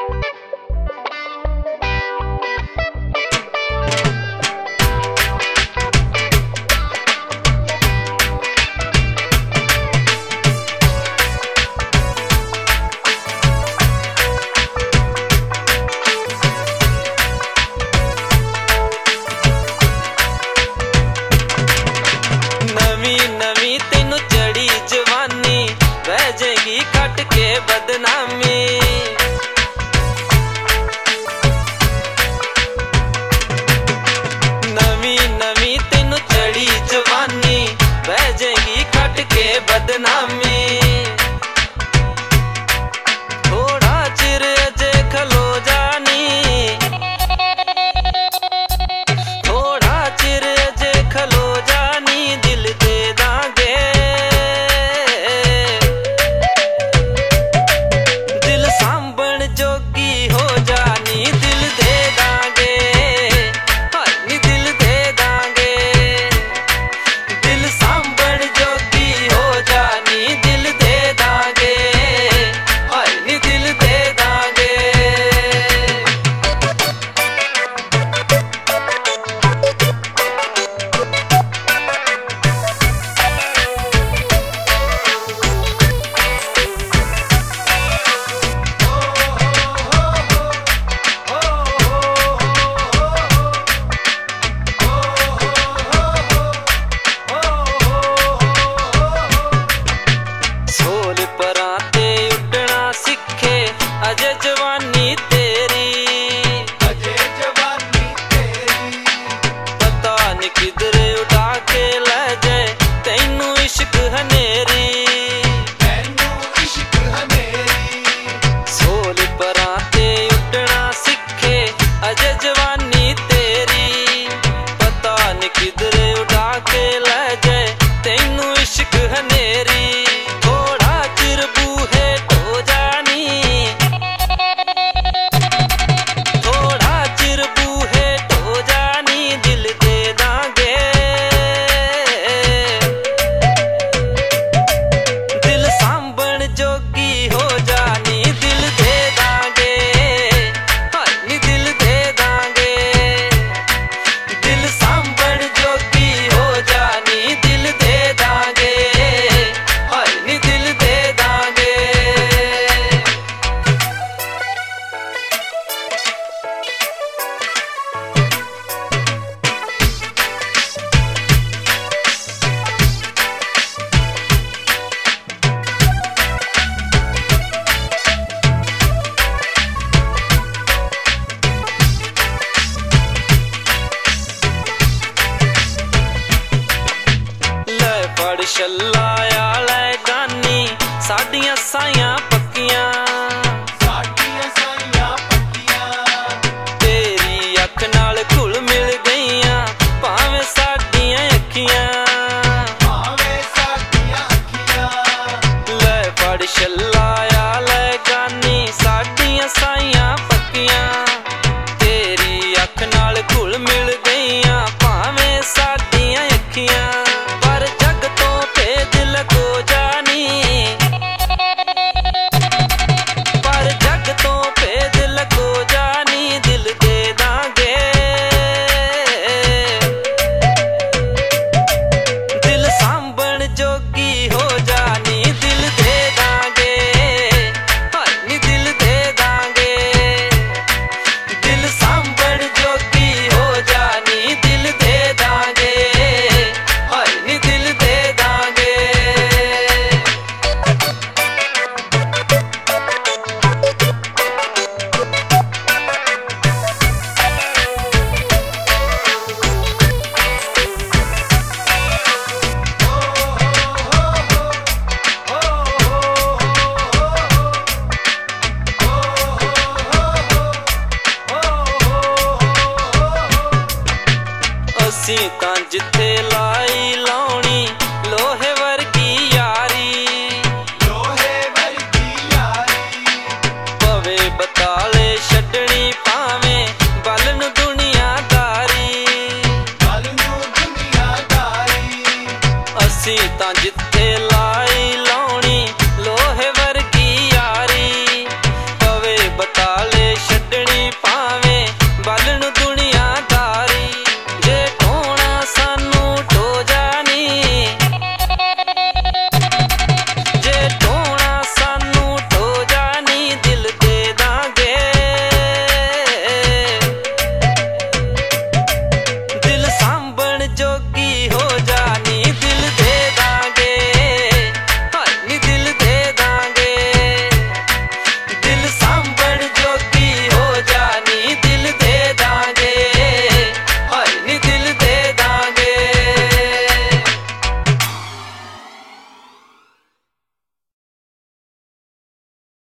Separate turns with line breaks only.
बदनामी नवी नवी तेनू चढ़ी जवानी बह जाएगी खट के बदनामी थोड़ा चिर अजे खलो जानी थोड़ा चिर अजे खलो जानी दिल दे दांगे जोगी हो जानी दिल दे दांगे हाय दिल दे दांगे दिल सांभण जोगी हो जानी दिल दे दांगे हाय दिल दे दांगे अजे जवानी तेरी पता नहीं किधरे उड़ा के ले जाए तैनू इश्क हनेरी सोल परां ते उड़ना सीखे अजे जवानी तेरी पता नहीं किधरे उड़ा के ले जाए तैनू इश्क हनेरी थोड़ा चिर बूहे हो जानी जोगी हो जानी दिल दे दांगे हाय दिल दे दांगे दिल सांभण जोगी हो जानी दिल दे दांगे हाय दिल दे दांगे पड़ शल्लाया लै गानी साडियां साइयां पक्कियां तेरी अख नाल घुल मिल गईयां भावें साडियां अखियां लै पड़ शल्लाया लै गानी साडियां साइयां पक्कियां तेरी अख नाल घुल मिल गईयां भावें साडियां अखियां जोगी हो जानी दिल दे दांगे हाय दिल दे दांगे दिल सांभण जोगी हो जानी दिल दे दांगे हाय दिल दे दांगे